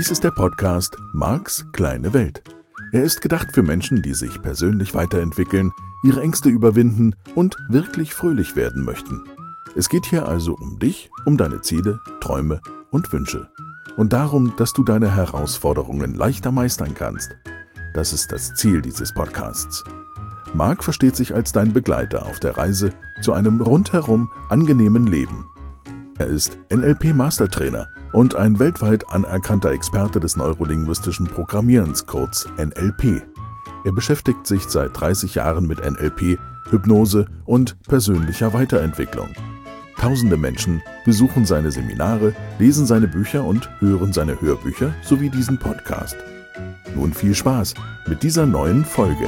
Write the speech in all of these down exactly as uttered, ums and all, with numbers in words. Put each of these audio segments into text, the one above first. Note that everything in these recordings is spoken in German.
Dies ist der Podcast Marks kleine Welt. Er ist gedacht für Menschen, die sich persönlich weiterentwickeln, ihre Ängste überwinden und wirklich fröhlich werden möchten. Es geht hier also um dich, um deine Ziele, Träume und Wünsche. Und darum, dass du deine Herausforderungen leichter meistern kannst. Das ist das Ziel dieses Podcasts. Mark versteht sich als dein Begleiter auf der Reise zu einem rundherum angenehmen Leben. Er ist N L P-Mastertrainer und ein weltweit anerkannter Experte des neurolinguistischen Programmierens, kurz N L P. Er beschäftigt sich seit dreißig Jahren mit N L P, Hypnose und persönlicher Weiterentwicklung. Tausende Menschen besuchen seine Seminare, lesen seine Bücher und hören seine Hörbücher sowie diesen Podcast. Nun viel Spaß mit dieser neuen Folge.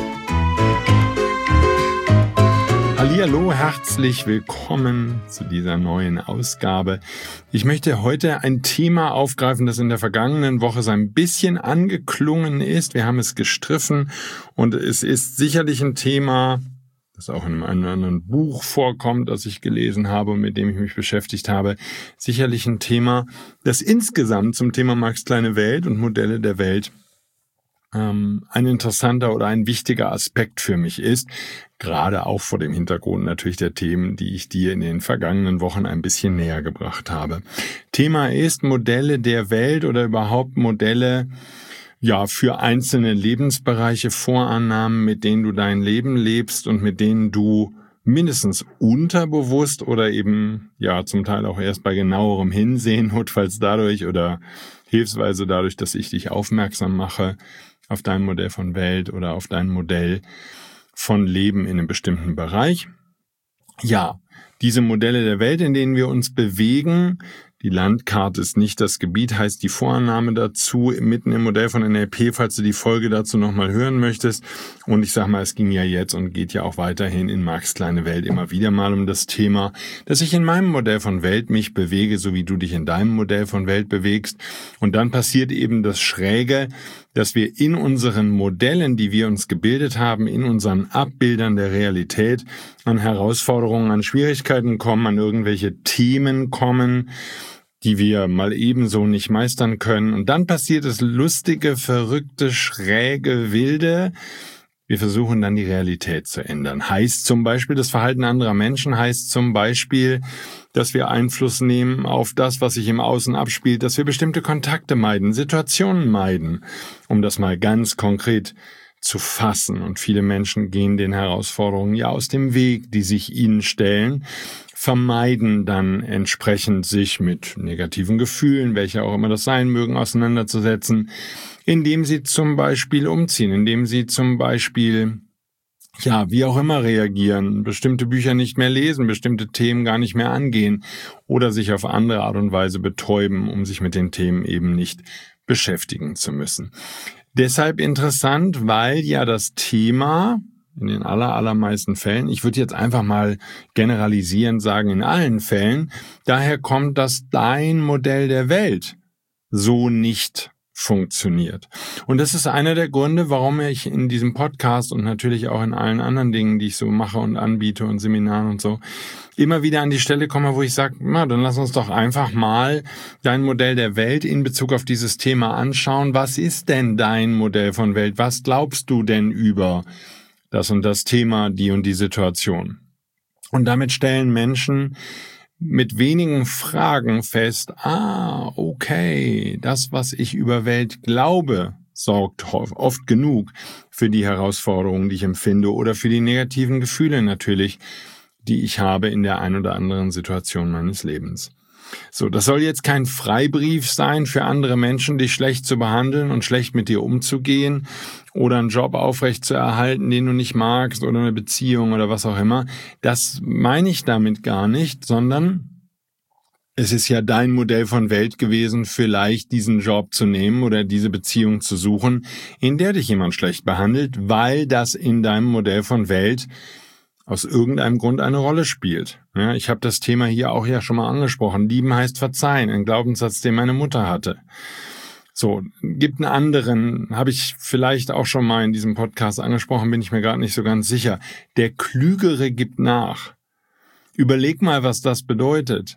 Hallihallo, herzlich willkommen zu dieser neuen Ausgabe. Ich möchte heute ein Thema aufgreifen, das in der vergangenen Woche so ein bisschen angeklungen ist. Wir haben es gestriffen und es ist sicherlich ein Thema, das auch in einem anderen Buch vorkommt, das ich gelesen habe und mit dem ich mich beschäftigt habe. Sicherlich ein Thema, das insgesamt zum Thema Marks kleine Welt und Modelle der Welt ein interessanter oder ein wichtiger Aspekt für mich ist, gerade auch vor dem Hintergrund natürlich der Themen, die ich dir in den vergangenen Wochen ein bisschen näher gebracht habe. Thema ist Modelle der Welt oder überhaupt Modelle ja für einzelne Lebensbereiche, Vorannahmen, mit denen du dein Leben lebst und mit denen du mindestens unterbewusst oder eben ja zum Teil auch erst bei genauerem Hinsehen, notfalls dadurch oder hilfsweise dadurch, dass ich dich aufmerksam mache auf dein Modell von Welt oder auf dein Modell von Leben in einem bestimmten Bereich. Ja, diese Modelle der Welt, in denen wir uns bewegen, die Landkarte ist nicht das Gebiet, heißt die Vorannahme dazu, mitten im Modell von N L P, falls du die Folge dazu nochmal hören möchtest. Und ich sag mal, es ging ja jetzt und geht ja auch weiterhin in Marks kleine Welt immer wieder mal um das Thema, dass ich in meinem Modell von Welt mich bewege, so wie du dich in deinem Modell von Welt bewegst. Und dann passiert eben das Schräge, dass wir in unseren Modellen, die wir uns gebildet haben, in unseren Abbildern der Realität an Herausforderungen, an Schwierigkeiten kommen, an irgendwelche Themen kommen, die wir mal ebenso nicht meistern können. Und dann passiert das lustige, verrückte, schräge, wilde. Wir versuchen dann die Realität zu ändern. Heißt zum Beispiel, das Verhalten anderer Menschen heißt zum Beispiel, dass wir Einfluss nehmen auf das, was sich im Außen abspielt, dass wir bestimmte Kontakte meiden, Situationen meiden, um das mal ganz konkret zu fassen. Und viele Menschen gehen den Herausforderungen ja aus dem Weg, die sich ihnen stellen, vermeiden dann entsprechend sich mit negativen Gefühlen, welche auch immer das sein mögen, auseinanderzusetzen, indem sie zum Beispiel umziehen, indem sie zum Beispiel, ja, wie auch immer reagieren, bestimmte Bücher nicht mehr lesen, bestimmte Themen gar nicht mehr angehen oder sich auf andere Art und Weise betäuben, um sich mit den Themen eben nicht beschäftigen zu müssen. Deshalb interessant, weil ja das Thema in den aller, allermeisten Fällen, ich würde jetzt einfach mal generalisierend sagen, in allen Fällen, daher kommt, dass dein Modell der Welt so nicht funktioniert. Und das ist einer der Gründe, warum ich in diesem Podcast und natürlich auch in allen anderen Dingen, die ich so mache und anbiete und Seminaren und so, immer wieder an die Stelle komme, wo ich sage, na, dann lass uns doch einfach mal dein Modell der Welt in Bezug auf dieses Thema anschauen. Was ist denn dein Modell von Welt? Was glaubst du denn über das und das Thema, die und die Situation? Und damit stellen Menschen mit wenigen Fragen fest, ah, okay, das, was ich über Welt glaube, sorgt oft genug für die Herausforderungen, die ich empfinde oder für die negativen Gefühle natürlich, die ich habe in der ein oder anderen Situation meines Lebens. So, das soll jetzt kein Freibrief sein für andere Menschen, dich schlecht zu behandeln und schlecht mit dir umzugehen oder einen Job aufrecht zu erhalten, den du nicht magst oder eine Beziehung oder was auch immer. Das meine ich damit gar nicht, sondern es ist ja dein Modell von Welt gewesen, vielleicht diesen Job zu nehmen oder diese Beziehung zu suchen, in der dich jemand schlecht behandelt, weil das in deinem Modell von Welt aus irgendeinem Grund eine Rolle spielt. Ja, ich habe das Thema hier auch ja schon mal angesprochen. Lieben heißt verzeihen, ein Glaubenssatz, den meine Mutter hatte. So, gibt einen anderen, habe ich vielleicht auch schon mal in diesem Podcast angesprochen, bin ich mir gerade nicht so ganz sicher. Der Klügere gibt nach. Überleg mal, was das bedeutet.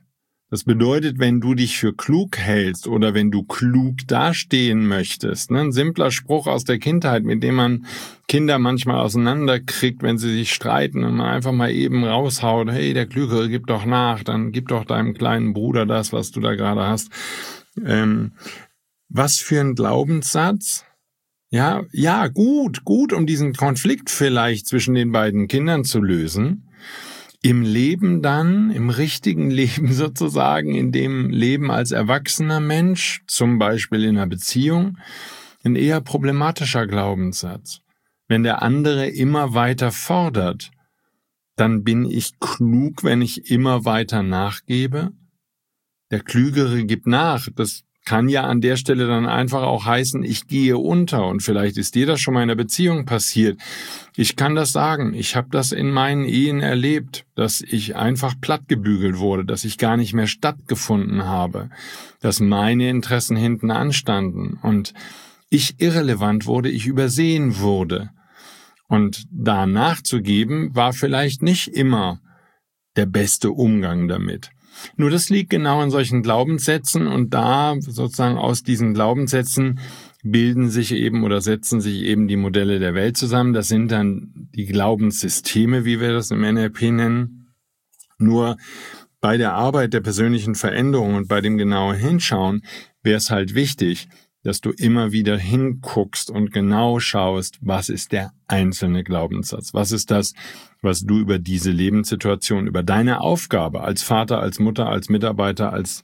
Das bedeutet, wenn du dich für klug hältst oder wenn du klug dastehen möchtest, ne, ein simpler Spruch aus der Kindheit, mit dem man Kinder manchmal auseinanderkriegt, wenn sie sich streiten und man einfach mal eben raushaut, hey, der Klügere, gib doch nach, dann gib doch deinem kleinen Bruder das, was du da gerade hast. Ähm, was für ein Glaubenssatz? Ja, ja, gut, gut, um diesen Konflikt vielleicht zwischen den beiden Kindern zu lösen. Im Leben dann, im richtigen Leben sozusagen, in dem Leben als erwachsener Mensch, zum Beispiel in einer Beziehung, ein eher problematischer Glaubenssatz. Wenn der andere immer weiter fordert, dann bin ich klug, wenn ich immer weiter nachgebe. Der Klügere gibt nach. Das kann ja an der Stelle dann einfach auch heißen, ich gehe unter. Und vielleicht ist dir das schon mal in einer Beziehung passiert. Ich kann das sagen. Ich habe das in meinen Ehen erlebt, dass ich einfach plattgebügelt wurde, dass ich gar nicht mehr stattgefunden habe, dass meine Interessen hinten anstanden und ich irrelevant wurde, ich übersehen wurde. Und da nachzugeben, war vielleicht nicht immer der beste Umgang damit. Nur das liegt genau in solchen Glaubenssätzen und da sozusagen aus diesen Glaubenssätzen bilden sich eben oder setzen sich eben die Modelle der Welt zusammen. Das sind dann die Glaubenssysteme, wie wir das im N L P nennen. Nur bei der Arbeit der persönlichen Veränderung und bei dem genauen Hinschauen wäre es halt wichtig, dass du immer wieder hinguckst und genau schaust, was ist der einzelne Glaubenssatz? Was ist das, was du über diese Lebenssituation, über deine Aufgabe als Vater, als Mutter, als Mitarbeiter, als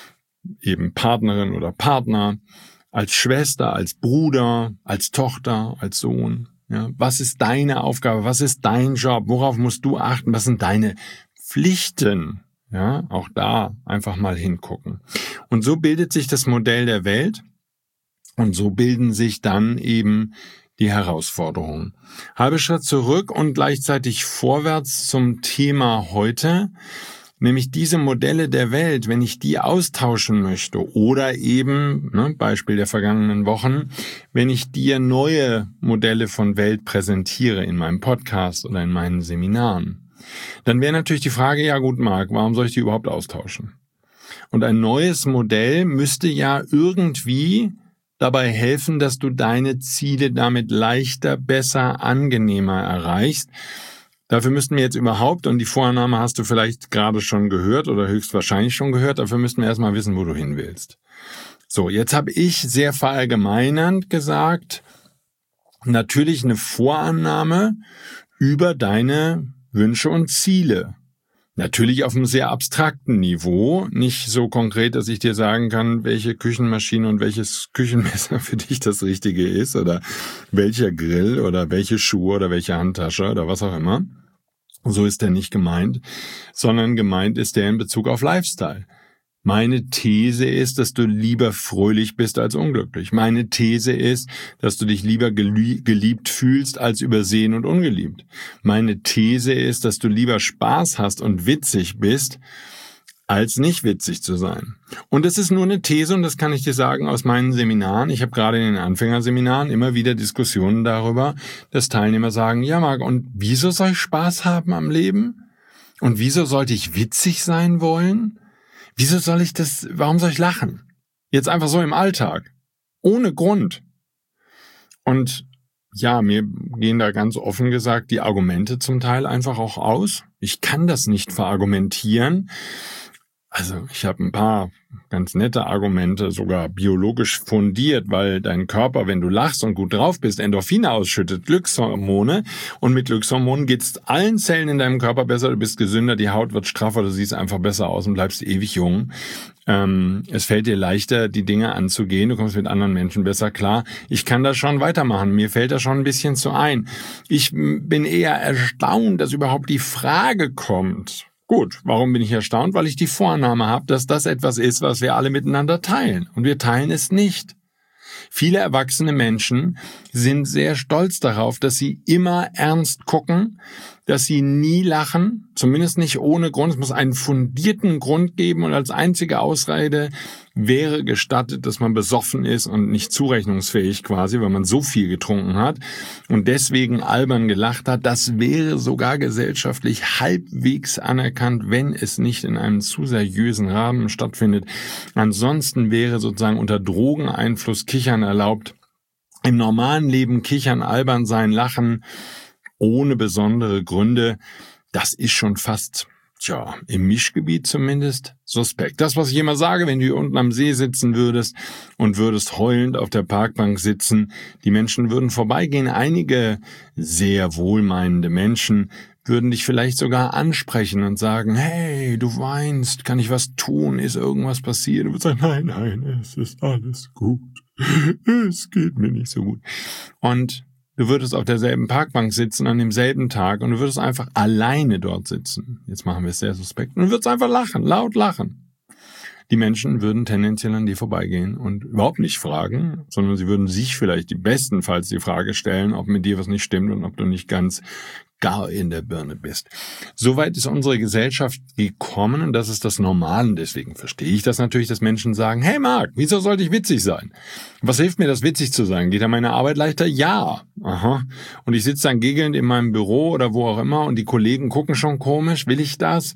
eben Partnerin oder Partner, als Schwester, als Bruder, als Tochter, als Sohn, ja, was ist deine Aufgabe? Was ist dein Job? Worauf musst du achten? Was sind deine Pflichten? Ja, auch da einfach mal hingucken. Und so bildet sich das Modell der Welt. Und so bilden sich dann eben die Herausforderungen. Halbe Schritt zurück und gleichzeitig vorwärts zum Thema heute, nämlich diese Modelle der Welt, wenn ich die austauschen möchte oder eben, ne, Beispiel der vergangenen Wochen, wenn ich dir neue Modelle von Welt präsentiere in meinem Podcast oder in meinen Seminaren, dann wäre natürlich die Frage, ja gut, Marc, warum soll ich die überhaupt austauschen? Und ein neues Modell müsste ja irgendwie dabei helfen, dass du deine Ziele damit leichter, besser, angenehmer erreichst. Dafür müssten wir jetzt überhaupt, und die Vorannahme hast du vielleicht gerade schon gehört oder höchstwahrscheinlich schon gehört, dafür müssten wir erstmal wissen, wo du hin willst. So, jetzt habe ich sehr verallgemeinernd gesagt, natürlich eine Vorannahme über deine Wünsche und Ziele. Natürlich auf einem sehr abstrakten Niveau, nicht so konkret, dass ich dir sagen kann, welche Küchenmaschine und welches Küchenmesser für dich das Richtige ist oder welcher Grill oder welche Schuhe oder welche Handtasche oder was auch immer. So ist der nicht gemeint, sondern gemeint ist der in Bezug auf Lifestyle. Meine These ist, dass du lieber fröhlich bist als unglücklich. Meine These ist, dass du dich lieber geliebt fühlst als übersehen und ungeliebt. Meine These ist, dass du lieber Spaß hast und witzig bist, als nicht witzig zu sein. Und das ist nur eine These und das kann ich dir sagen aus meinen Seminaren. Ich habe gerade in den Anfängerseminaren immer wieder Diskussionen darüber, dass Teilnehmer sagen, ja Marc, und wieso soll ich Spaß haben am Leben? Und wieso sollte ich witzig sein wollen? Wieso soll ich das, warum soll ich lachen? Jetzt einfach so im Alltag. Ohne Grund. Und ja, mir gehen da ganz offen gesagt die Argumente zum Teil einfach auch aus. Ich kann das nicht verargumentieren. Also ich habe ein paar ganz nette Argumente, sogar biologisch fundiert, weil dein Körper, wenn du lachst und gut drauf bist, Endorphine ausschüttet, Glückshormone. Und mit Glückshormonen geht's allen Zellen in deinem Körper besser, du bist gesünder, die Haut wird straffer, du siehst einfach besser aus und bleibst ewig jung. Ähm, es fällt dir leichter, die Dinge anzugehen, du kommst mit anderen Menschen besser klar. Ich kann das schon weitermachen, mir fällt das schon ein bisschen zu ein. Ich bin eher erstaunt, dass überhaupt die Frage kommt. Gut, warum bin ich erstaunt? Weil ich die Vorannahme habe, dass das etwas ist, was wir alle miteinander teilen. Und wir teilen es nicht. Viele erwachsene Menschen sind sehr stolz darauf, dass sie immer ernst gucken, dass sie nie lachen, zumindest nicht ohne Grund. Es muss einen fundierten Grund geben und als einzige Ausrede wäre gestattet, dass man besoffen ist und nicht zurechnungsfähig quasi, weil man so viel getrunken hat und deswegen albern gelacht hat. Das wäre sogar gesellschaftlich halbwegs anerkannt, wenn es nicht in einem zu seriösen Rahmen stattfindet. Ansonsten wäre sozusagen unter Drogeneinfluss Kichern erlaubt. Im normalen Leben kichern, albern sein, lachen, ohne besondere Gründe, das ist schon fast, tja, im Mischgebiet zumindest, suspekt. Das, was ich immer sage, wenn du hier unten am See sitzen würdest und würdest heulend auf der Parkbank sitzen, die Menschen würden vorbeigehen. Einige sehr wohlmeinende Menschen würden dich vielleicht sogar ansprechen und sagen, hey, du weinst, kann ich was tun, ist irgendwas passiert? Du würdest sagen, nein, nein, es ist alles gut, es geht mir nicht so gut. Und du würdest auf derselben Parkbank sitzen an demselben Tag und du würdest einfach alleine dort sitzen. Jetzt machen wir es sehr suspekt. Und du würdest einfach lachen, laut lachen. Die Menschen würden tendenziell an dir vorbeigehen und überhaupt nicht fragen, sondern sie würden sich vielleicht die bestenfalls die Frage stellen, ob mit dir was nicht stimmt und ob du nicht ganz gar in der Birne bist. Soweit ist unsere Gesellschaft gekommen und das ist das Normale. Deswegen verstehe ich das natürlich, dass Menschen sagen, hey Marc, wieso sollte ich witzig sein? Was hilft mir das, witzig zu sein? Geht da meine Arbeit leichter? Ja. Aha. Und ich sitze dann giggelnd in meinem Büro oder wo auch immer und die Kollegen gucken schon komisch. Will ich das?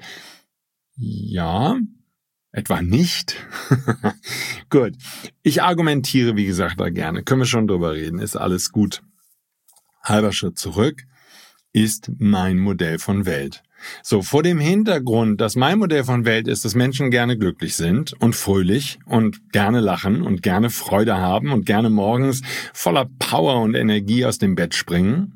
Ja. Etwa nicht? Gut. Ich argumentiere, wie gesagt, da gerne. Können wir schon drüber reden. Ist alles gut. Halber Schritt zurück. Ist mein Modell von Welt. So, vor dem Hintergrund, dass mein Modell von Welt ist, dass Menschen gerne glücklich sind und fröhlich und gerne lachen und gerne Freude haben und gerne morgens voller Power und Energie aus dem Bett springen,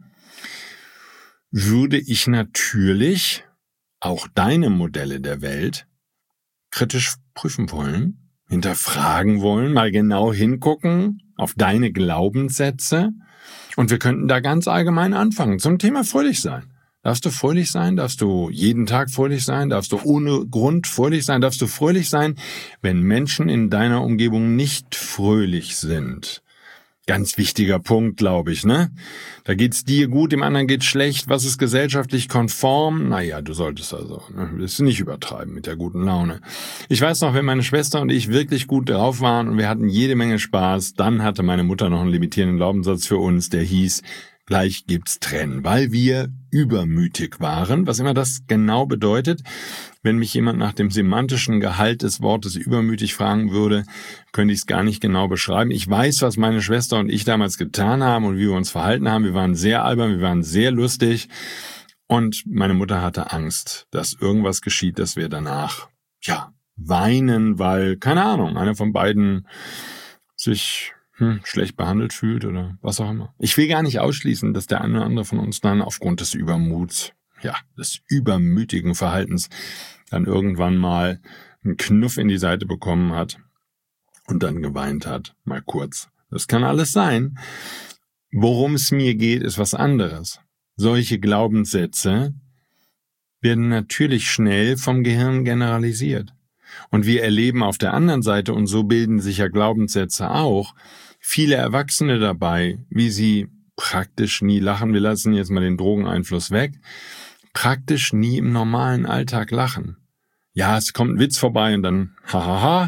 würde ich natürlich auch deine Modelle der Welt kritisch prüfen wollen, hinterfragen wollen, mal genau hingucken auf deine Glaubenssätze. Und wir könnten da ganz allgemein anfangen zum Thema fröhlich sein. Darfst du fröhlich sein? Darfst du jeden Tag fröhlich sein? Darfst du ohne Grund fröhlich sein? Darfst du fröhlich sein, wenn Menschen in deiner Umgebung nicht fröhlich sind? Ganz wichtiger Punkt, glaube ich, ne? Da geht's dir gut, dem anderen geht's schlecht. Was ist gesellschaftlich konform? Naja, du solltest also, ne, das nicht übertreiben mit der guten Laune. Ich weiß noch, wenn meine Schwester und ich wirklich gut drauf waren und wir hatten jede Menge Spaß, dann hatte meine Mutter noch einen limitierenden Glaubenssatz für uns, der hieß, gleich gibt's Tränen, weil wir übermütig waren, was immer das genau bedeutet. Wenn mich jemand nach dem semantischen Gehalt des Wortes übermütig fragen würde, könnte ich es gar nicht genau beschreiben. Ich weiß, was meine Schwester und ich damals getan haben und wie wir uns verhalten haben. Wir waren sehr albern, wir waren sehr lustig und meine Mutter hatte Angst, dass irgendwas geschieht, dass wir danach, ja, weinen, weil, keine Ahnung, einer von beiden sich Hm, schlecht behandelt fühlt oder was auch immer. Ich will gar nicht ausschließen, dass der eine oder andere von uns dann aufgrund des Übermuts, ja, des übermütigen Verhaltens dann irgendwann mal einen Knuff in die Seite bekommen hat und dann geweint hat, mal kurz. Das kann alles sein. Worum es mir geht, ist was anderes. Solche Glaubenssätze werden natürlich schnell vom Gehirn generalisiert. Und wir erleben auf der anderen Seite, und so bilden sich ja Glaubenssätze auch, viele Erwachsene dabei, wie sie praktisch nie lachen, wir lassen jetzt mal den Drogeneinfluss weg, praktisch nie im normalen Alltag lachen. Ja, es kommt ein Witz vorbei und dann, hahaha,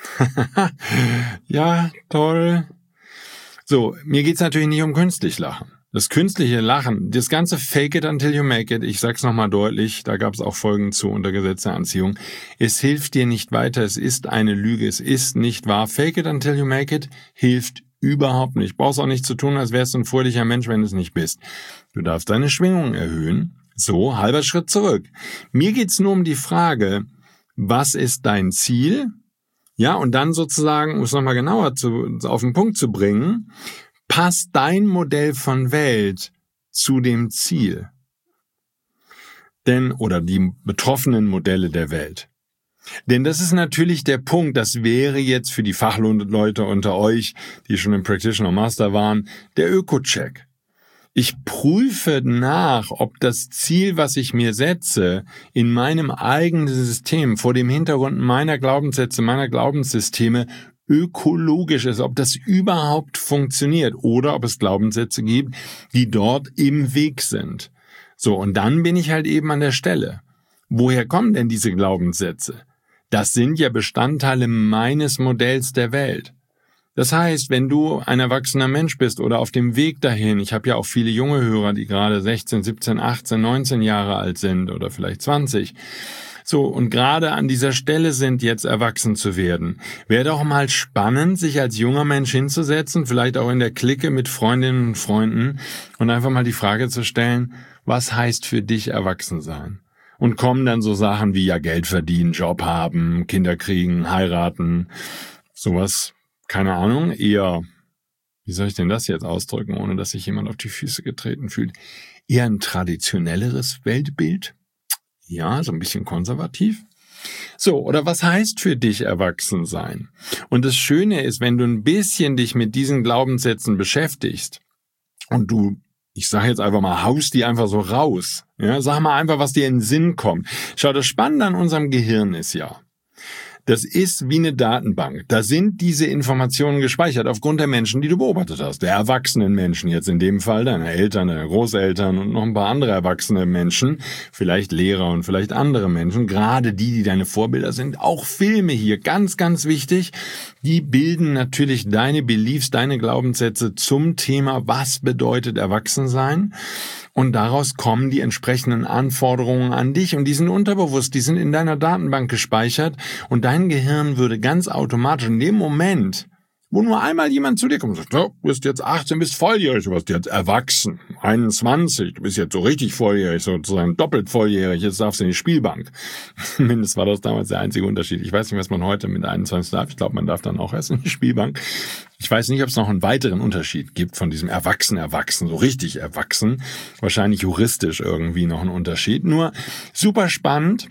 ja, toll. So, mir geht's natürlich nicht um künstlich lachen. Das künstliche Lachen, das ganze Fake it until you make it, ich sag's nochmal deutlich, da gab's auch Folgen zu unter Gesetz der Anziehung, es hilft dir nicht weiter, es ist eine Lüge, es ist nicht wahr. Fake it until you make it hilft überhaupt nicht. Brauchst auch nicht zu tun, als wärst du ein fröhlicher Mensch, wenn du es nicht bist. Du darfst deine Schwingung erhöhen. So, halber Schritt zurück. Mir geht's nur um die Frage, was ist dein Ziel? Ja, und dann sozusagen, um es nochmal genauer zu, auf den Punkt zu bringen, passt dein Modell von Welt zu dem Ziel? Denn, oder die betroffenen Modelle der Welt. Denn das ist natürlich der Punkt, das wäre jetzt für die Fachleute unter euch, die schon im Practitioner Master waren, der Öko-Check. Ich prüfe nach, ob das Ziel, was ich mir setze, in meinem eigenen System, vor dem Hintergrund meiner Glaubenssätze, meiner Glaubenssysteme, ökologisch ist, ob das überhaupt funktioniert oder ob es Glaubenssätze gibt, die dort im Weg sind. So, und dann bin ich halt eben an der Stelle. Woher kommen denn diese Glaubenssätze? Das sind ja Bestandteile meines Modells der Welt. Das heißt, wenn du ein erwachsener Mensch bist oder auf dem Weg dahin, ich habe ja auch viele junge Hörer, die gerade sechzehn, siebzehn, achtzehn, neunzehn Jahre alt sind oder vielleicht zwanzig, so, und gerade an dieser Stelle sind, jetzt erwachsen zu werden. Wäre doch mal spannend, sich als junger Mensch hinzusetzen, vielleicht auch in der Clique mit Freundinnen und Freunden und einfach mal die Frage zu stellen, was heißt für dich erwachsen sein? Und kommen dann so Sachen wie ja Geld verdienen, Job haben, Kinder kriegen, heiraten, sowas, keine Ahnung, eher, wie soll ich denn das jetzt ausdrücken, ohne dass sich jemand auf die Füße getreten fühlt, eher ein traditionelleres Weltbild? Ja, so ein bisschen konservativ. So, oder was heißt für dich erwachsen sein? Und das Schöne ist, wenn du ein bisschen dich mit diesen Glaubenssätzen beschäftigst und du, ich sage jetzt einfach mal, haust die einfach so raus. Ja, sag mal einfach, was dir in den Sinn kommt. Schau, das Spannende an unserem Gehirn ist ja, das ist wie eine Datenbank. Da sind diese Informationen gespeichert aufgrund der Menschen, die du beobachtet hast. Der erwachsenen Menschen, jetzt in dem Fall deine Eltern, deine Großeltern und noch ein paar andere erwachsene Menschen, vielleicht Lehrer und vielleicht andere Menschen, gerade die, die deine Vorbilder sind, auch Filme hier, ganz, ganz wichtig, die bilden natürlich deine Beliefs, deine Glaubenssätze zum Thema, was bedeutet Erwachsensein? Und daraus kommen die entsprechenden Anforderungen an dich und die sind unterbewusst, die sind in deiner Datenbank gespeichert und dein Gehirn würde ganz automatisch in dem Moment, wo nur einmal jemand zu dir kommt und sagt, oh, du bist jetzt achtzehn, bist volljährig, du bist jetzt erwachsen, einundzwanzig, du bist jetzt so richtig volljährig, sozusagen doppelt volljährig, jetzt darfst du in die Spielbank. Zumindest war das damals der einzige Unterschied. Ich weiß nicht, was man heute mit einundzwanzig darf. Ich glaube, man darf dann auch erst in die Spielbank. Ich weiß nicht, ob es noch einen weiteren Unterschied gibt von diesem Erwachsen-Erwachsen, so richtig erwachsen. Wahrscheinlich juristisch irgendwie noch ein Unterschied. Nur super spannend.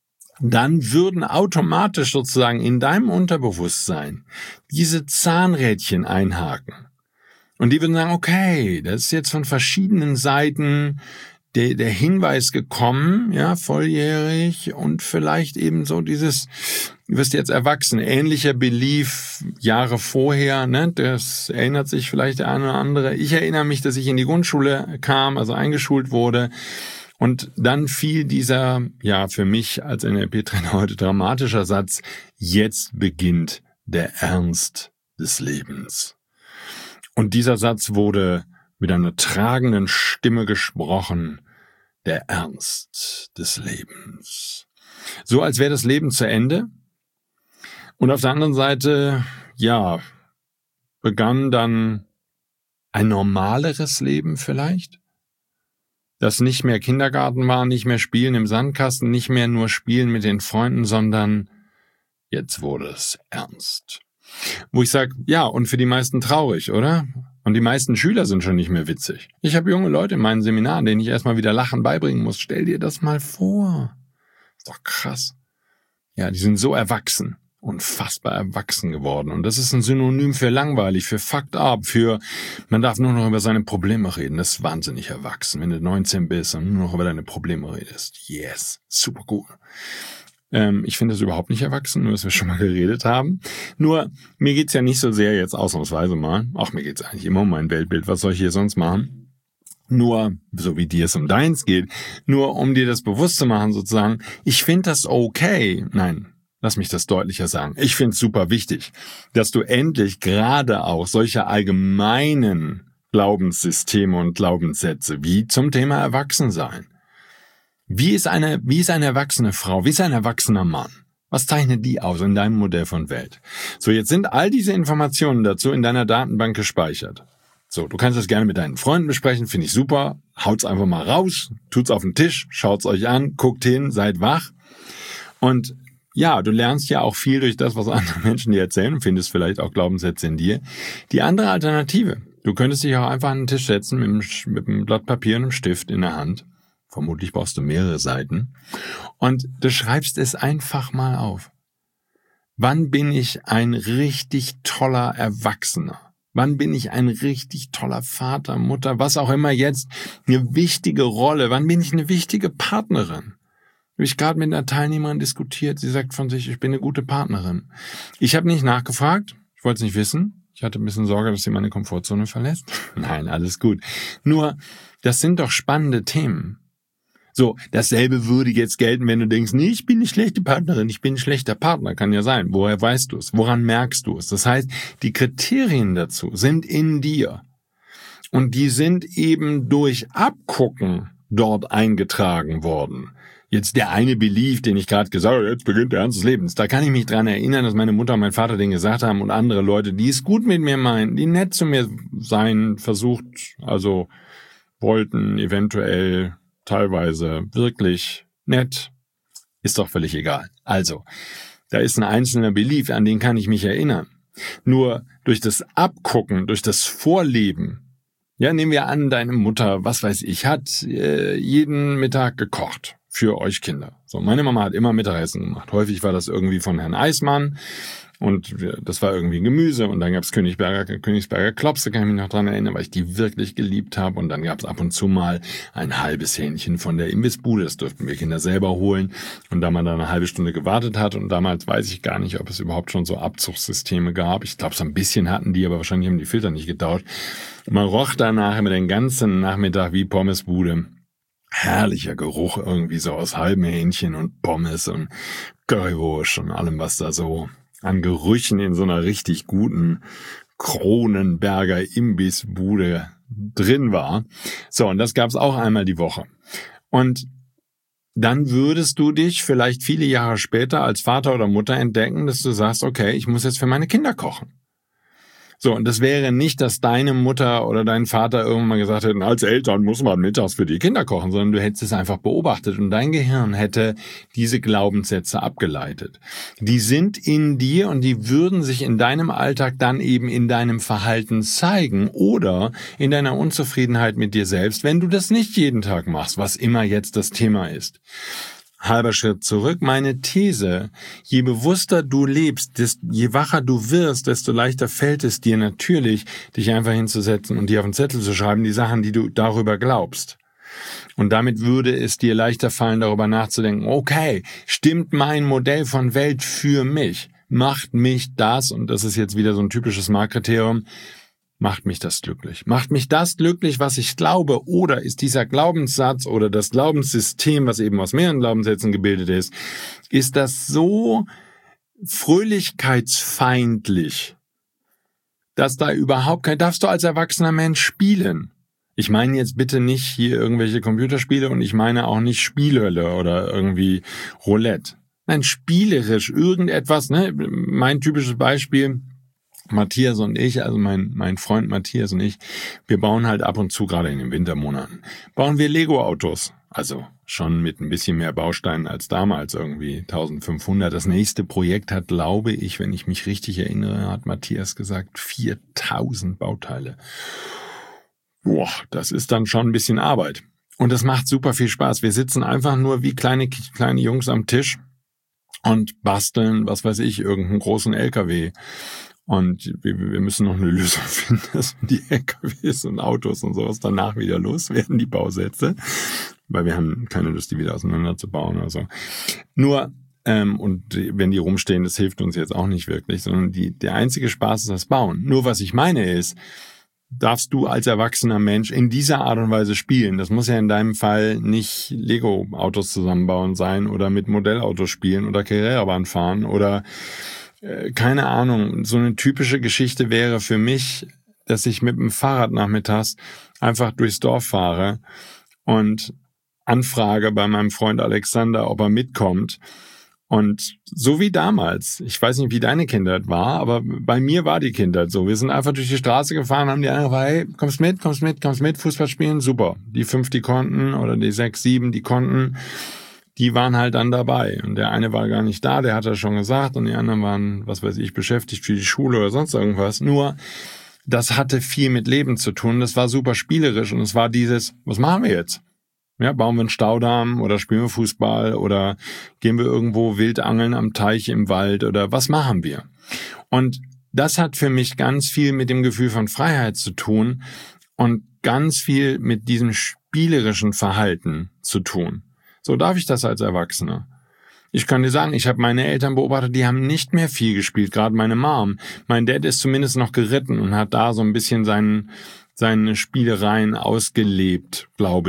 Dann würden automatisch sozusagen in deinem Unterbewusstsein diese Zahnrädchen einhaken. Und die würden sagen, okay, das ist jetzt von verschiedenen Seiten der, der Hinweis gekommen, ja, volljährig und vielleicht eben so dieses, du wirst jetzt erwachsen, ähnlicher Belief Jahre vorher, ne, das erinnert sich vielleicht der eine oder andere. Ich erinnere mich, dass ich in die Grundschule kam, also eingeschult wurde. Und dann fiel dieser, ja, für mich als N L P-Trainer heute dramatischer Satz, jetzt beginnt der Ernst des Lebens. Und dieser Satz wurde mit einer tragenden Stimme gesprochen, der Ernst des Lebens. So als wäre das Leben zu Ende. Und auf der anderen Seite, ja, begann dann ein normaleres Leben vielleicht. Das nicht mehr Kindergarten war, nicht mehr Spielen im Sandkasten, nicht mehr nur Spielen mit den Freunden, sondern jetzt wurde es ernst. Wo ich sage, ja, und für die meisten traurig, oder? Und die meisten Schüler sind schon nicht mehr witzig. Ich habe junge Leute in meinen Seminaren, denen ich erstmal wieder Lachen beibringen muss. Stell dir das mal vor. Ist doch krass. Ja, die sind so erwachsen. Unfassbar erwachsen geworden. Und das ist ein Synonym für langweilig, für fucked up, für man darf nur noch über seine Probleme reden. Das ist wahnsinnig erwachsen, wenn du neunzehn bist und nur noch über deine Probleme redest. Yes, super cool. Ähm, ich finde das überhaupt nicht erwachsen, nur dass wir schon mal geredet haben. Nur, mir geht's ja nicht so sehr jetzt ausnahmsweise mal, auch mir geht's eigentlich immer um mein Weltbild, was soll ich hier sonst machen? Nur, so wie dir es um deins geht, nur um dir das bewusst zu machen sozusagen, ich finde das okay. Nein. Lass mich das deutlicher sagen. Ich finde es super wichtig, dass du endlich gerade auch solche allgemeinen Glaubenssysteme und Glaubenssätze wie zum Thema Erwachsensein. Wie ist eine, wie ist eine erwachsene Frau? Wie ist ein erwachsener Mann? Was zeichnet die aus in deinem Modell von Welt? So, jetzt sind all diese Informationen dazu in deiner Datenbank gespeichert. So, du kannst das gerne mit deinen Freunden besprechen, finde ich super. Haut's einfach mal raus, tut's auf den Tisch, schaut's euch an, guckt hin, seid wach. Und ja, du lernst ja auch viel durch das, was andere Menschen dir erzählen und findest vielleicht auch Glaubenssätze in dir. Die andere Alternative, du könntest dich auch einfach an den Tisch setzen mit einem, mit einem Blatt Papier und einem Stift in der Hand. Vermutlich brauchst du mehrere Seiten. Und du schreibst es einfach mal auf. Wann bin ich ein richtig toller Erwachsener? Wann bin ich ein richtig toller Vater, Mutter, was auch immer jetzt eine wichtige Rolle? Wann bin ich eine wichtige Partnerin? Habe ich gerade mit einer Teilnehmerin diskutiert. Sie sagt von sich, ich bin eine gute Partnerin. Ich habe nicht nachgefragt. Ich wollte es nicht wissen. Ich hatte ein bisschen Sorge, dass sie meine Komfortzone verlässt. Nein, alles gut. Nur, das sind doch spannende Themen. So, dasselbe würde jetzt gelten, wenn du denkst, nee, ich bin eine schlechte Partnerin, ich bin ein schlechter Partner, kann ja sein. Woher weißt du es? Woran merkst du es? Das heißt, die Kriterien dazu sind in dir. Und die sind eben durch Abgucken dort eingetragen worden. Jetzt der eine Belief, den ich gerade gesagt habe, jetzt beginnt der Ernst des Lebens. Da kann ich mich dran erinnern, dass meine Mutter und mein Vater den gesagt haben und andere Leute, die es gut mit mir meinen, die nett zu mir sein versucht, also wollten eventuell teilweise wirklich nett, ist doch völlig egal. Also, da ist ein einzelner Belief, an den kann ich mich erinnern. Nur durch das Abgucken, durch das Vorleben, ja, nehmen wir an, deine Mutter, was weiß ich, hat äh, jeden Mittag gekocht für euch Kinder. So, meine Mama hat immer Mittagessen gemacht. Häufig war das irgendwie von Herrn Eismann und das war irgendwie Gemüse und dann gab's Königsberger, Königsberger Klopse, kann ich mich noch dran erinnern, weil ich die wirklich geliebt habe und dann gab's ab und zu mal ein halbes Hähnchen von der Imbissbude, das durften wir Kinder selber holen und da man dann eine halbe Stunde gewartet hat und damals weiß ich gar nicht, ob es überhaupt schon so Abzugssysteme gab. Ich glaube, so ein bisschen hatten die, aber wahrscheinlich haben die Filter nicht getauscht. Man roch danach immer den ganzen Nachmittag wie Pommesbude. Herrlicher Geruch irgendwie so aus halbem Hähnchen und Pommes und Currywurst und allem, was da so an Gerüchen in so einer richtig guten Kronenberger Imbissbude drin war. So, und das gab's auch einmal die Woche. Und dann würdest du dich vielleicht viele Jahre später als Vater oder Mutter entdecken, dass du sagst, okay, ich muss jetzt für meine Kinder kochen. So, und das wäre nicht, dass deine Mutter oder dein Vater irgendwann mal gesagt hätten, als Eltern muss man mittags für die Kinder kochen, sondern du hättest es einfach beobachtet und dein Gehirn hätte diese Glaubenssätze abgeleitet. Die sind in dir und die würden sich in deinem Alltag dann eben in deinem Verhalten zeigen oder in deiner Unzufriedenheit mit dir selbst, wenn du das nicht jeden Tag machst, was immer jetzt das Thema ist. Halber Schritt zurück. Meine These, je bewusster du lebst, je wacher du wirst, desto leichter fällt es dir natürlich, dich einfach hinzusetzen und dir auf den Zettel zu schreiben, die Sachen, die du darüber glaubst. Und damit würde es dir leichter fallen, darüber nachzudenken, okay, stimmt mein Modell von Welt für mich? Macht mich das, und das ist jetzt wieder so ein typisches Marktkriterium, macht mich das glücklich? Macht mich das glücklich, was ich glaube? Oder ist dieser Glaubenssatz oder das Glaubenssystem, was eben aus mehreren Glaubenssätzen gebildet ist, ist das so fröhlichkeitsfeindlich, dass da überhaupt kein... Darfst du als erwachsener Mensch spielen? Ich meine jetzt bitte nicht hier irgendwelche Computerspiele und ich meine auch nicht Spielhölle oder irgendwie Roulette. Nein, spielerisch irgendetwas, ne? Mein typisches Beispiel... Matthias und ich, also mein mein Freund Matthias und ich, wir bauen halt ab und zu, gerade in den Wintermonaten, bauen wir Lego-Autos. Also schon mit ein bisschen mehr Bausteinen als damals, irgendwie eintausendfünfhundert. Das nächste Projekt hat, glaube ich, wenn ich mich richtig erinnere, hat Matthias gesagt, viertausend Bauteile. Boah, das ist dann schon ein bisschen Arbeit. Und das macht super viel Spaß. Wir sitzen einfach nur wie kleine kleine Jungs am Tisch und basteln, was weiß ich, irgendeinen großen L K W. Und wir, wir müssen noch eine Lösung finden, dass die L K Ws und Autos und sowas danach wieder loswerden, die Bausätze. Weil wir haben keine Lust, die wieder auseinanderzubauen oder so. Nur, ähm, und wenn die rumstehen, das hilft uns jetzt auch nicht wirklich, sondern die, der einzige Spaß ist das Bauen. Nur was ich meine ist, darfst du als erwachsener Mensch in dieser Art und Weise spielen. Das muss ja in deinem Fall nicht Lego-Autos zusammenbauen sein oder mit Modellautos spielen oder Carrera-Bahn fahren oder keine Ahnung, so eine typische Geschichte wäre für mich, dass ich mit dem Fahrrad nachmittags einfach durchs Dorf fahre und anfrage bei meinem Freund Alexander, ob er mitkommt. Und so wie damals, ich weiß nicht, wie deine Kindheit war, aber bei mir war die Kindheit so. Wir sind einfach durch die Straße gefahren, haben die anderen gesagt, hey, kommst mit, kommst mit, kommst mit, Fußball spielen, super. Die fünf, die konnten, oder die sechs, sieben, die konnten, die waren halt dann dabei. Und der eine war gar nicht da, der hat das schon gesagt, und die anderen waren, was weiß ich, beschäftigt für die Schule oder sonst irgendwas. Nur, das hatte viel mit Leben zu tun, das war super spielerisch und es war dieses, was machen wir jetzt? Ja, bauen wir einen Staudamm oder spielen wir Fußball oder gehen wir irgendwo wild angeln am Teich im Wald oder was machen wir? Und das hat für mich ganz viel mit dem Gefühl von Freiheit zu tun und ganz viel mit diesem spielerischen Verhalten zu tun. So darf ich das als Erwachsener. Ich kann dir sagen, ich habe meine Eltern beobachtet, die haben nicht mehr viel gespielt, gerade meine Mom. Mein Dad ist zumindest noch geritten und hat da so ein bisschen seinen, seine Spielereien ausgelebt, glaube ich.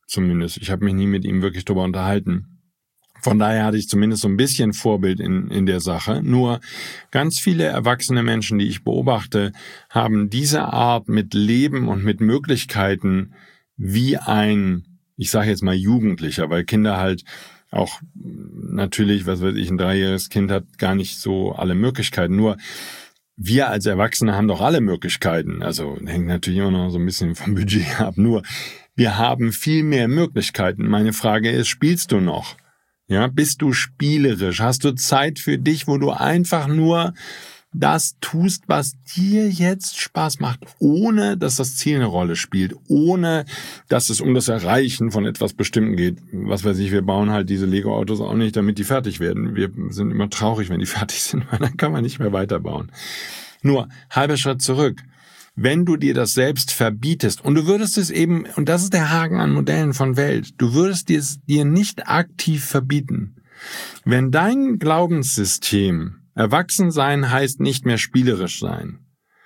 zumindest. Ich habe mich nie mit ihm wirklich darüber unterhalten. Von daher hatte ich zumindest so ein bisschen Vorbild in, in der Sache. Nur ganz viele erwachsene Menschen, die ich beobachte, haben diese Art mit Leben und mit Möglichkeiten wie ein, ich sage jetzt mal Jugendlicher, weil Kinder halt auch natürlich, was weiß ich, ein dreijähriges Kind hat gar nicht so alle Möglichkeiten. Nur wir als Erwachsene haben doch alle Möglichkeiten. Also hängt natürlich immer noch so ein bisschen vom Budget ab. Nur wir haben viel mehr Möglichkeiten. Meine Frage ist, spielst du noch? Ja, bist du spielerisch? Hast du Zeit für dich, wo du einfach nur das tust, was dir jetzt Spaß macht, ohne dass das Ziel eine Rolle spielt, ohne dass es um das Erreichen von etwas Bestimmten geht. Was weiß ich, wir bauen halt diese Lego-Autos auch nicht, damit die fertig werden. Wir sind immer traurig, wenn die fertig sind, weil dann kann man nicht mehr weiterbauen. Nur, halber Schritt zurück. Wenn du dir das selbst verbietest, und du würdest es eben, und das ist der Haken an Modellen von Welt, du würdest es dir nicht aktiv verbieten. Wenn dein Glaubenssystem Erwachsensein heißt nicht mehr spielerisch sein.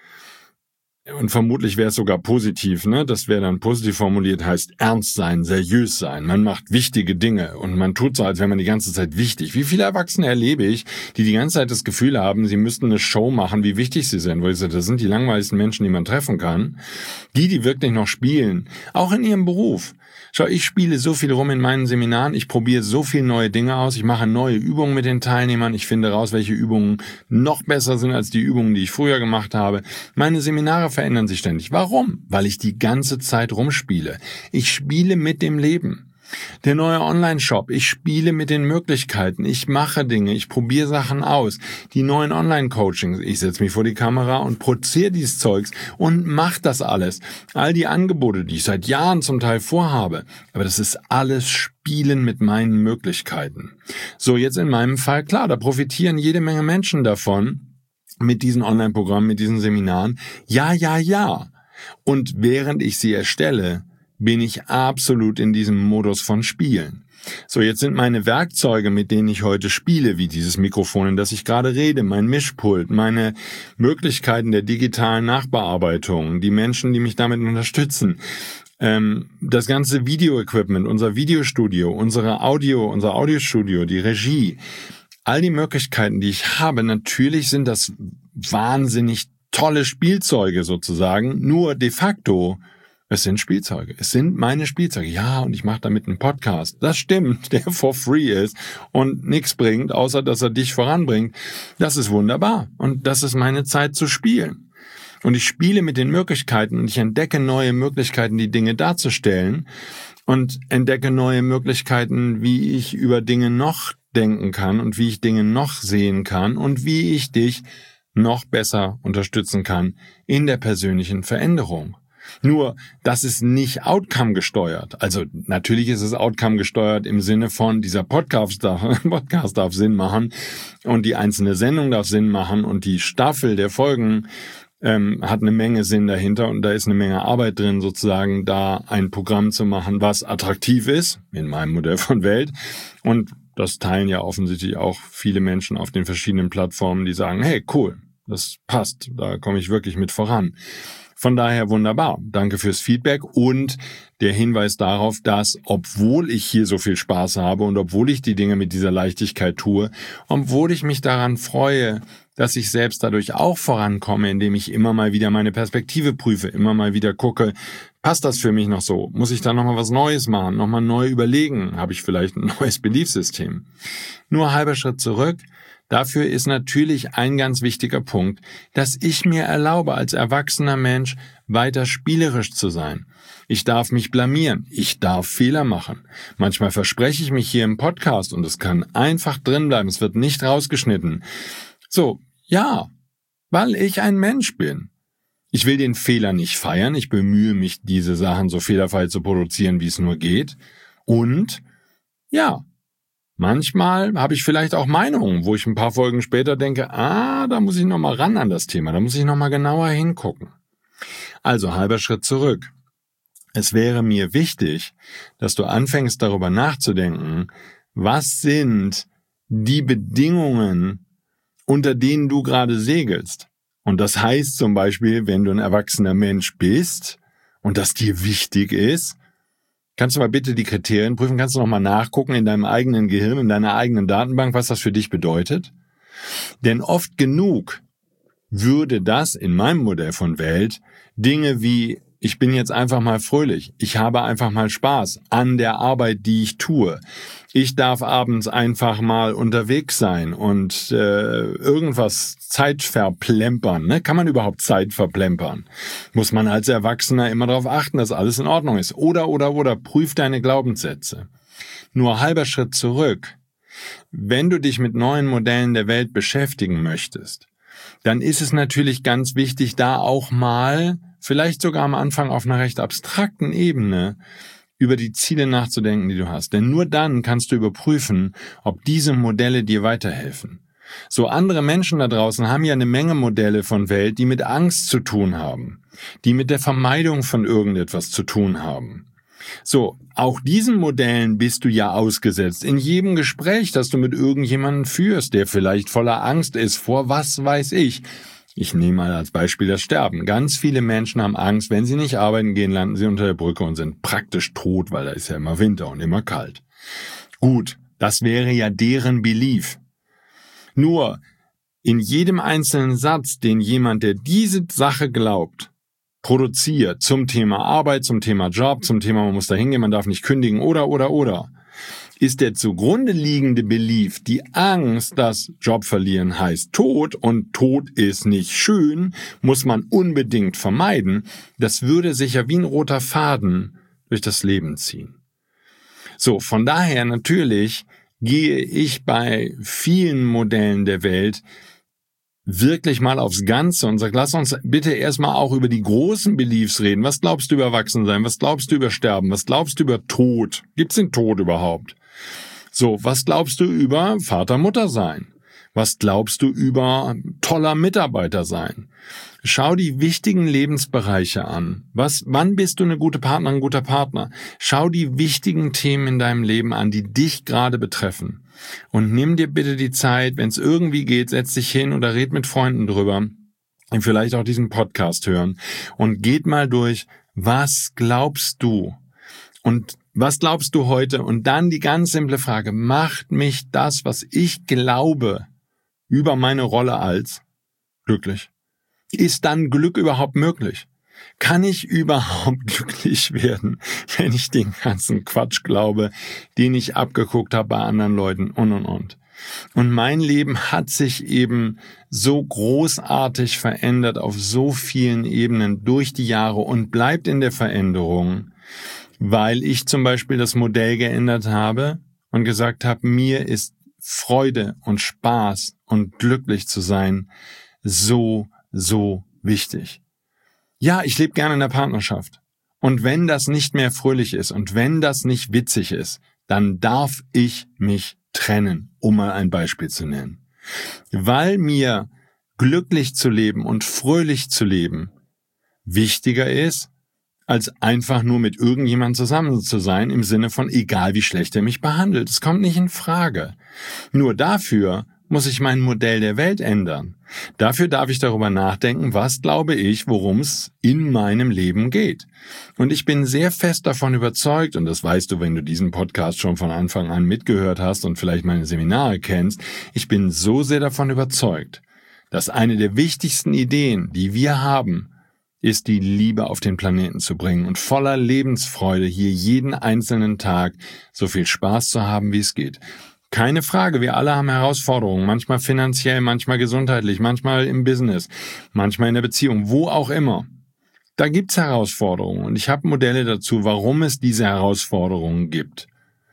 Und vermutlich wäre es sogar positiv, ne? Das wäre dann positiv formuliert, heißt ernst sein, seriös sein. Man macht wichtige Dinge und man tut so, als wäre man die ganze Zeit wichtig. Wie viele Erwachsene erlebe ich, die die ganze Zeit das Gefühl haben, sie müssten eine Show machen, wie wichtig sie sind. Wo ich sage, das sind die langweiligsten Menschen, die man treffen kann. Die, die wirklich noch spielen, auch in ihrem Beruf. Schau, ich spiele so viel rum in meinen Seminaren, ich probiere so viele neue Dinge aus, ich mache neue Übungen mit den Teilnehmern, ich finde raus, welche Übungen noch besser sind als die Übungen, die ich früher gemacht habe. Meine Seminare verändern sich ständig. Warum? Weil ich die ganze Zeit rumspiele. Ich spiele mit dem Leben. Der neue Online-Shop, ich spiele mit den Möglichkeiten, ich mache Dinge, ich probiere Sachen aus. Die neuen Online-Coachings, ich setze mich vor die Kamera und produziere dieses Zeugs und mache das alles. All die Angebote, die ich seit Jahren zum Teil vorhabe, aber das ist alles Spielen mit meinen Möglichkeiten. So, jetzt in meinem Fall, klar, da profitieren jede Menge Menschen davon, mit diesen Online-Programmen, mit diesen Seminaren. Ja, ja, ja. Und während ich sie erstelle, bin ich absolut in diesem Modus von Spielen. So, jetzt sind meine Werkzeuge, mit denen ich heute spiele, wie dieses Mikrofon, in das ich gerade rede, mein Mischpult, meine Möglichkeiten der digitalen Nachbearbeitung, die Menschen, die mich damit unterstützen, ähm, das ganze Video-Equipment, unser Videostudio, unsere Audio, unser Audiostudio, die Regie, all die Möglichkeiten, die ich habe, natürlich sind das wahnsinnig tolle Spielzeuge sozusagen, nur de facto es sind Spielzeuge. Es sind meine Spielzeuge. Ja, und ich mache damit einen Podcast. Das stimmt, der for free ist und nichts bringt, außer dass er dich voranbringt. Das ist wunderbar. Und das ist meine Zeit zu spielen. Und ich spiele mit den Möglichkeiten und ich entdecke neue Möglichkeiten, die Dinge darzustellen und entdecke neue Möglichkeiten, wie ich über Dinge noch denken kann und wie ich Dinge noch sehen kann und wie ich dich noch besser unterstützen kann in der persönlichen Veränderung. Nur, das ist nicht Outcome gesteuert. Also natürlich ist es Outcome gesteuert im Sinne von, dieser Podcast darf, Podcast darf Sinn machen und die einzelne Sendung darf Sinn machen und die Staffel der Folgen ähm, hat eine Menge Sinn dahinter und da ist eine Menge Arbeit drin, sozusagen da ein Programm zu machen, was attraktiv ist, in meinem Modell von Welt. Und das teilen ja offensichtlich auch viele Menschen auf den verschiedenen Plattformen, die sagen, hey, cool, das passt, da komme ich wirklich mit voran. Von daher wunderbar. Danke fürs Feedback und der Hinweis darauf, dass, obwohl ich hier so viel Spaß habe und obwohl ich die Dinge mit dieser Leichtigkeit tue, obwohl ich mich daran freue, dass ich selbst dadurch auch vorankomme, indem ich immer mal wieder meine Perspektive prüfe, immer mal wieder gucke, passt das für mich noch so? Muss ich da nochmal was Neues machen, nochmal neu überlegen? Habe ich vielleicht ein neues Beliefssystem? Nur halber Schritt zurück. Dafür ist natürlich ein ganz wichtiger Punkt, dass ich mir erlaube, als erwachsener Mensch weiter spielerisch zu sein. Ich darf mich blamieren, ich darf Fehler machen. Manchmal verspreche ich mich hier im Podcast und es kann einfach drin bleiben, es wird nicht rausgeschnitten. So, ja, weil ich ein Mensch bin. Ich will den Fehler nicht feiern, ich bemühe mich, diese Sachen so fehlerfrei zu produzieren, wie es nur geht. Und, ja, manchmal habe ich vielleicht auch Meinungen, wo ich ein paar Folgen später denke, ah, da muss ich nochmal ran an das Thema, da muss ich nochmal genauer hingucken. Also halber Schritt zurück. Es wäre mir wichtig, dass du anfängst darüber nachzudenken, was sind die Bedingungen, unter denen du gerade segelst. Und das heißt zum Beispiel, wenn du ein erwachsener Mensch bist und das dir wichtig ist, Kannst du mal bitte die Kriterien prüfen? Kannst du noch mal nachgucken in deinem eigenen Gehirn, in deiner eigenen Datenbank, was das für dich bedeutet? Denn oft genug würde das in meinem Modell von Welt Dinge wie: Ich bin jetzt einfach mal fröhlich. Ich habe einfach mal Spaß an der Arbeit, die ich tue. Ich darf abends einfach mal unterwegs sein und äh, irgendwas Zeit verplempern. Ne? Kann man überhaupt Zeit verplempern? Muss man als Erwachsener immer darauf achten, dass alles in Ordnung ist. Oder, oder, oder, prüf deine Glaubenssätze. Nur halber Schritt zurück. Wenn du dich mit neuen Modellen der Welt beschäftigen möchtest, dann ist es natürlich ganz wichtig, da auch mal, vielleicht sogar am Anfang auf einer recht abstrakten Ebene, über die Ziele nachzudenken, die du hast. Denn nur dann kannst du überprüfen, ob diese Modelle dir weiterhelfen. So, andere Menschen da draußen haben ja eine Menge Modelle von Welt, die mit Angst zu tun haben, die mit der Vermeidung von irgendetwas zu tun haben. So, auch diesen Modellen bist du ja ausgesetzt. In jedem Gespräch, das du mit irgendjemandem führst, der vielleicht voller Angst ist vor was weiß ich. Ich nehme mal als Beispiel das Sterben. Ganz viele Menschen haben Angst, wenn sie nicht arbeiten gehen, landen sie unter der Brücke und sind praktisch tot, weil da ist ja immer Winter und immer kalt. Gut, das wäre ja deren Belief. Nur, in jedem einzelnen Satz, den jemand, der diese Sache glaubt, produziert zum Thema Arbeit, zum Thema Job, zum Thema man muss da hingehen, man darf nicht kündigen oder, oder, oder, ist der zugrunde liegende Belief, die Angst, dass Job verlieren heißt Tod und Tod ist nicht schön, muss man unbedingt vermeiden, das würde sich ja wie ein roter Faden durch das Leben ziehen. So, von daher natürlich gehe ich bei vielen Modellen der Welt wirklich mal aufs Ganze und sag, lass uns bitte erstmal auch über die großen Beliefs reden. Was glaubst du über Erwachsensein? Was glaubst du über Sterben? Was glaubst du über Tod? Gibt's den Tod überhaupt? So, was glaubst du über Vater, Mutter sein? Was glaubst du über toller Mitarbeiter sein? Schau die wichtigen Lebensbereiche an. Was, wann bist du eine gute Partnerin, ein guter Partner? Schau die wichtigen Themen in deinem Leben an, die dich gerade betreffen. Und nimm dir bitte die Zeit, wenn es irgendwie geht, setz dich hin oder red mit Freunden drüber. Und vielleicht auch diesen Podcast hören. Und geht mal durch, was glaubst du? Und was glaubst du heute? Und dann die ganz simple Frage, macht mich das, was ich glaube, über meine Rolle als glücklich? Ist dann Glück überhaupt möglich? Kann ich überhaupt glücklich werden, wenn ich den ganzen Quatsch glaube, den ich abgeguckt habe bei anderen Leuten und und und? Und mein Leben hat sich eben so großartig verändert auf so vielen Ebenen durch die Jahre und bleibt in der Veränderung, weil ich zum Beispiel das Modell geändert habe und gesagt habe, mir ist Freude und Spaß und glücklich zu sein so, so wichtig. Ja, ich lebe gerne in der Partnerschaft. Und wenn das nicht mehr fröhlich ist und wenn das nicht witzig ist, dann darf ich mich trennen, um mal ein Beispiel zu nennen. Weil mir glücklich zu leben und fröhlich zu leben wichtiger ist, als einfach nur mit irgendjemandem zusammen zu sein, im Sinne von egal wie schlecht er mich behandelt. Es kommt nicht in Frage. Nur dafür muss ich mein Modell der Welt ändern. Dafür darf ich darüber nachdenken, was glaube ich, worum es in meinem Leben geht. Und ich bin sehr fest davon überzeugt, und das weißt du, wenn du diesen Podcast schon von Anfang an mitgehört hast und vielleicht meine Seminare kennst, ich bin so sehr davon überzeugt, dass eine der wichtigsten Ideen, die wir haben, ist die Liebe auf den Planeten zu bringen und voller Lebensfreude hier jeden einzelnen Tag so viel Spaß zu haben, wie es geht. Keine Frage, wir alle haben Herausforderungen, manchmal finanziell, manchmal gesundheitlich, manchmal im Business, manchmal in der Beziehung, wo auch immer. Da gibt's Herausforderungen und ich habe Modelle dazu, warum es diese Herausforderungen gibt.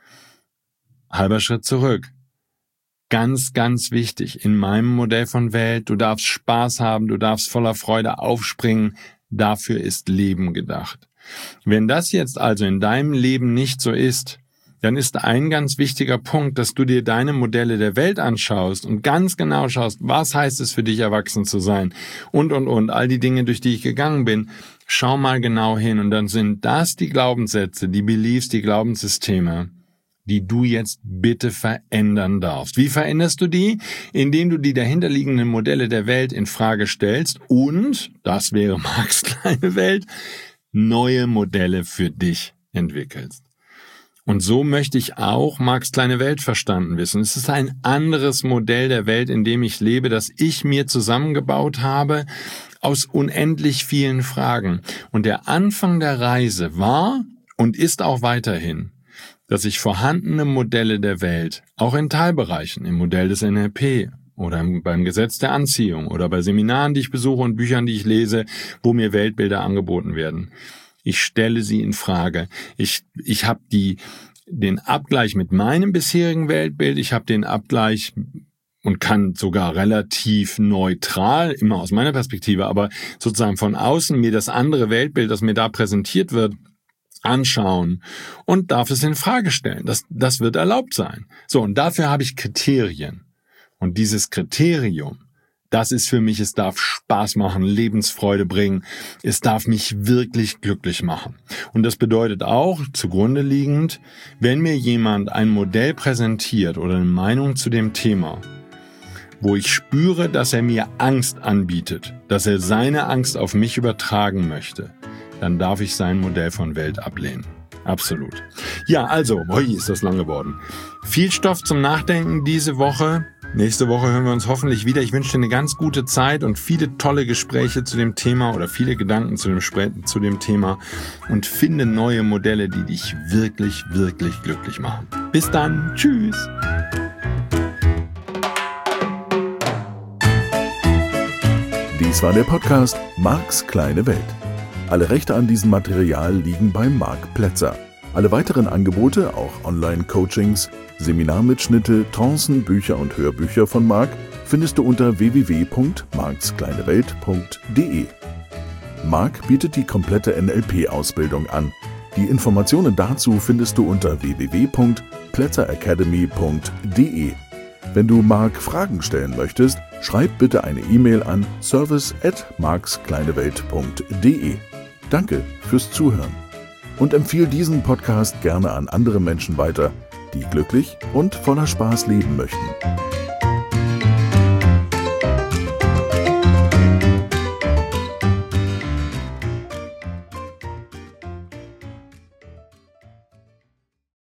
Halber Schritt zurück. Ganz, ganz wichtig in meinem Modell von Welt, du darfst Spaß haben, du darfst voller Freude aufspringen, dafür ist Leben gedacht. Wenn das jetzt also in deinem Leben nicht so ist, dann ist ein ganz wichtiger Punkt, dass du dir deine Modelle der Welt anschaust und ganz genau schaust, was heißt es für dich, erwachsen zu sein und, und, und, all die Dinge, durch die ich gegangen bin. Schau mal genau hin und dann sind das die Glaubenssätze, die Beliefs, die Glaubenssysteme, die du jetzt bitte verändern darfst. Wie veränderst du die? Indem du die dahinterliegenden Modelle der Welt in Frage stellst und, das wäre Marx kleine Welt, neue Modelle für dich entwickelst. Und so möchte ich auch Marks kleine Welt verstanden wissen. Es ist ein anderes Modell der Welt, in dem ich lebe, das ich mir zusammengebaut habe aus unendlich vielen Fragen. Und der Anfang der Reise war und ist auch weiterhin, dass ich vorhandene Modelle der Welt, auch in Teilbereichen, im Modell des N L P oder beim Gesetz der Anziehung oder bei Seminaren, die ich besuche und Büchern, die ich lese, wo mir Weltbilder angeboten werden, ich stelle sie in Frage. Ich, ich habe die, den Abgleich mit meinem bisherigen Weltbild, ich habe den Abgleich und kann sogar relativ neutral, immer aus meiner Perspektive, aber sozusagen von außen mir das andere Weltbild, das mir da präsentiert wird, anschauen und darf es in Frage stellen. Das, das wird erlaubt sein. So, und dafür habe ich Kriterien. Und dieses Kriterium, das ist für mich, es darf Spaß machen, Lebensfreude bringen, es darf mich wirklich glücklich machen. Und das bedeutet auch, zugrunde liegend, wenn mir jemand ein Modell präsentiert oder eine Meinung zu dem Thema, wo ich spüre, dass er mir Angst anbietet, dass er seine Angst auf mich übertragen möchte, dann darf ich sein Modell von Welt ablehnen. Absolut. Ja, also, ui, ist das lang geworden. Viel Stoff zum Nachdenken diese Woche. Nächste Woche hören wir uns hoffentlich wieder. Ich wünsche dir eine ganz gute Zeit und viele tolle Gespräche zu dem Thema oder viele Gedanken zu dem, zu dem Thema und finde neue Modelle, die dich wirklich, wirklich glücklich machen. Bis dann. Tschüss. Dies war der Podcast Marks kleine Welt. Alle Rechte an diesem Material liegen bei Mark Plätzer. Alle weiteren Angebote, auch Online-Coachings, Seminarmitschnitte, Trancen, Bücher und Hörbücher von Mark findest du unter w w w punkt marks kleine welt punkt d e. Mark bietet die komplette N L P-Ausbildung an. Die Informationen dazu findest du unter w w w punkt plätzer academy punkt d e. Wenn du Mark Fragen stellen möchtest, schreib bitte eine E-Mail an service at marks kleine welt punkt d e. Danke fürs Zuhören und empfehle diesen Podcast gerne an andere Menschen weiter, die glücklich und voller Spaß leben möchten.